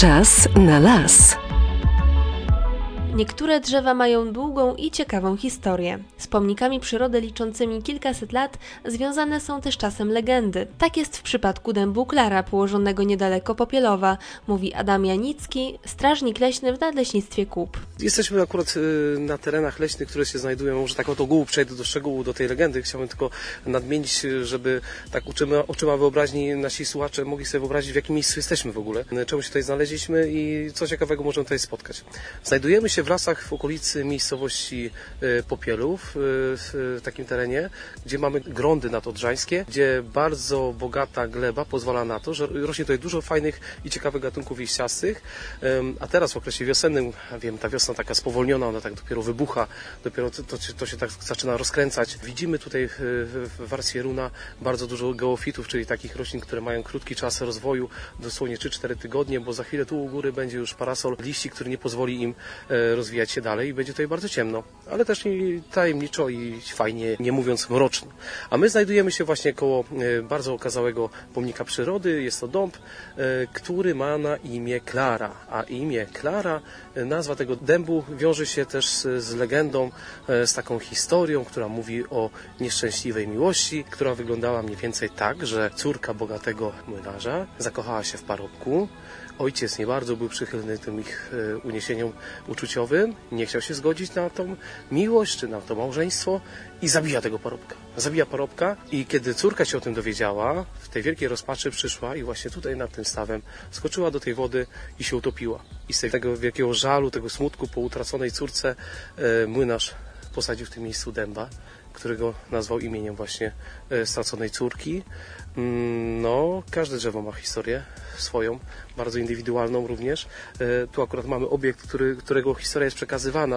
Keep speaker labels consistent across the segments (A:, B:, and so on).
A: Czas na las.
B: Niektóre drzewa mają długą i ciekawą historię. Z pomnikami przyrody liczącymi kilkaset lat związane są też czasem legendy. Tak jest w przypadku dębu Klara, położonego niedaleko Popielowa, mówi Adam Janicki, strażnik leśny w Nadleśnictwie Kłup.
C: Jesteśmy akurat na terenach leśnych, które się znajdują, może tak od ogółu przejdę do szczegółu, do tej legendy. Chciałbym tylko nadmienić, żeby tak oczyma wyobraźni nasi słuchacze mogli sobie wyobrazić, w jakim miejscu jesteśmy w ogóle, czemu się tutaj znaleźliśmy i co ciekawego możemy tutaj spotkać. Znajdujemy się w lasach w okolicy miejscowości Popielów, w takim terenie, gdzie mamy grądy nadodrzańskie, gdzie bardzo bogata gleba pozwala na to, że rośnie tutaj dużo fajnych i ciekawych gatunków liściastych, a teraz w okresie wiosennym, wiem, ta wiosna taka spowolniona, ona tak dopiero wybucha, dopiero to się tak zaczyna rozkręcać. Widzimy tutaj w warstwie runa bardzo dużo geofitów, czyli takich roślin, które mają krótki czas rozwoju, dosłownie 3-4 tygodnie, bo za chwilę tu u góry będzie już parasol liści, który nie pozwoli im rozwijać się dalej i będzie tutaj bardzo ciemno, ale też i tajemniczo i fajnie, nie mówiąc mroczno. A my znajdujemy się właśnie koło bardzo okazałego pomnika przyrody. Jest to dąb, który ma na imię Klara, a imię Klara, nazwa tego dębu wiąże się też z legendą, z taką historią, która mówi o nieszczęśliwej miłości, która wyglądała mniej więcej tak, że córka bogatego młynarza zakochała się w parobku. Ojciec nie bardzo był przychylny tym ich uniesieniom uczuciowym, nie chciał się zgodzić na tą miłość czy na to małżeństwo i zabija tego parobka. Zabija parobka i kiedy córka się o tym dowiedziała, w tej wielkiej rozpaczy przyszła i właśnie tutaj nad tym stawem skoczyła do tej wody i się utopiła. I z tego wielkiego żalu, tego smutku po utraconej córce młynarz posadził w tym miejscu dęba, którego nazwał imieniem właśnie straconej córki. No, każde drzewo ma historię swoją, bardzo indywidualną również. Tu akurat mamy obiekt, którego historia jest przekazywana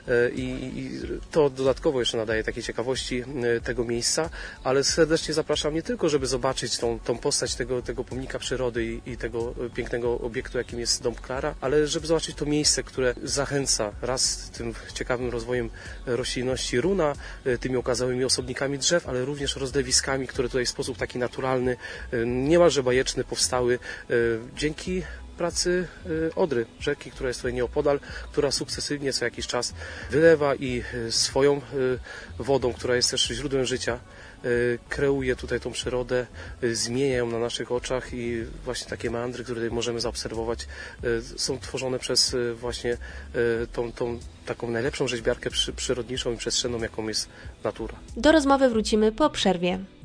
C: i to dodatkowo jeszcze nadaje takiej ciekawości tego miejsca, ale serdecznie zapraszam nie tylko, żeby zobaczyć tą postać tego pomnika przyrody i tego pięknego obiektu, jakim jest dąb Klara, ale żeby zobaczyć to miejsce, które zachęca raz tym ciekawym rozwojem roślinności runa, tymi okazałymi osobnikami drzew, ale również rozlewiskami, które tutaj w sposób taki naturalny, niemalże bajeczny powstały dzięki pracy Odry, rzeki, która jest tutaj nieopodal, która sukcesywnie co jakiś czas wylewa i swoją wodą, która jest też źródłem życia, kreuje tutaj tą przyrodę, zmienia ją na naszych oczach i właśnie takie meandry, które tutaj możemy zaobserwować, są tworzone przez właśnie tą taką najlepszą rzeźbiarkę przyrodniczą i przestrzenną, jaką jest natura.
B: Do rozmowy wrócimy po przerwie.